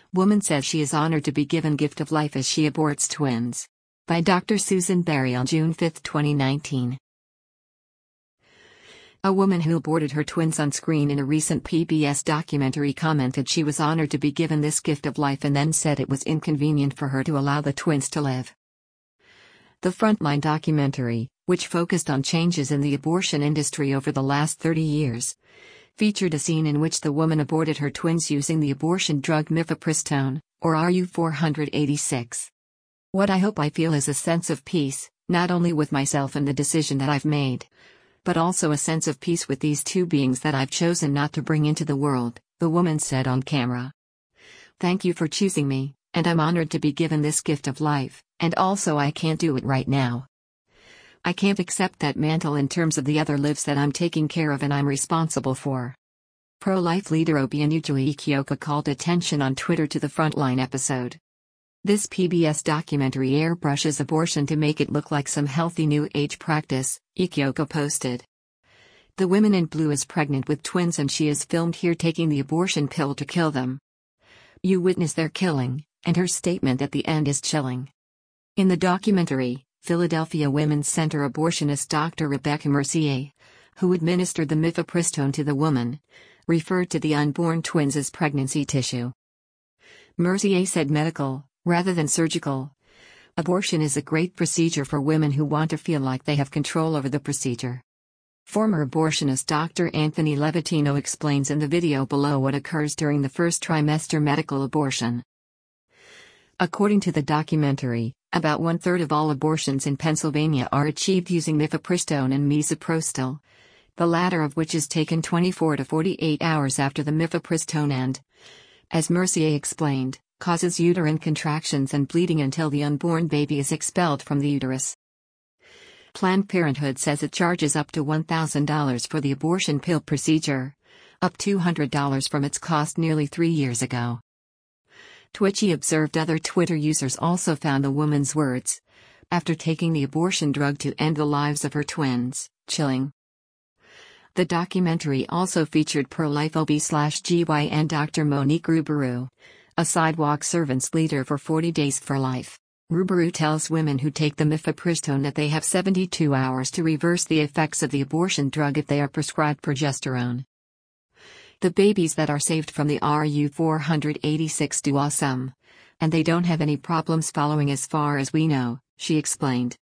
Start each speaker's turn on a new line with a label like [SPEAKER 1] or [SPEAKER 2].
[SPEAKER 1] Woman says she is honored to be given gift of life as she aborts twins. By Dr. Susan Berry on June 5, 2019. A woman who aborted her twins on screen in a recent PBS documentary commented she was honored to be given this gift of life and then said it was inconvenient for her to allow the twins to live. The Frontline documentary, which focused on changes in the abortion industry over the last 30 years, featured a scene in which the woman aborted her twins using the abortion drug mifepristone, or RU-486. What I hope I feel is a sense of peace, not only with myself and the decision that I've made, but also a sense of peace with these two beings that I've chosen not to bring into the world, the woman said on camera. Thank you for choosing me, and I'm honored to be given this gift of life, and also I can't do it right now. I can't accept that mantle in terms of the other lives that I'm taking care of and I'm responsible for. Pro-life leader Obianuju Ikioka called attention on Twitter to the Frontline episode. This PBS documentary airbrushes abortion to make it look like some healthy new age practice, Ikioka posted. The woman in blue is pregnant with twins and she is filmed here taking the abortion pill to kill them. You witness their killing, and her statement at the end is chilling. In the documentary, Philadelphia Women's Center abortionist Dr. Rebecca Mercier, who administered the mifepristone to the woman, referred to the unborn twins as pregnancy tissue. Mercier said medical, rather than surgical. Abortion is a great procedure for women who want to feel like they have control over the procedure. Former abortionist Dr. Anthony Levatino explains in the video below what occurs during the first trimester medical abortion. According to the documentary, about 1/3 of all abortions in Pennsylvania are achieved using mifepristone and misoprostol, the latter of which is taken 24 to 48 hours after the mifepristone and, as Mercier explained, causes uterine contractions and bleeding until the unborn baby is expelled from the uterus. Planned Parenthood says it charges up to $1,000 for the abortion pill procedure, up $200 from its cost nearly 3 years ago. Twitchy observed other Twitter users also found the woman's words, after taking the abortion drug to end the lives of her twins, chilling. The documentary also featured pro-life OB/GYN Dr. Monique Ruberu, a sidewalk servants leader for 40 Days for Life. Ruberu tells women who take the mifepristone that they have 72 hours to reverse the effects of the abortion drug if they are prescribed progesterone. The babies that are saved from the RU-486 do awesome. And they don't have any problems following as far as we know, she explained.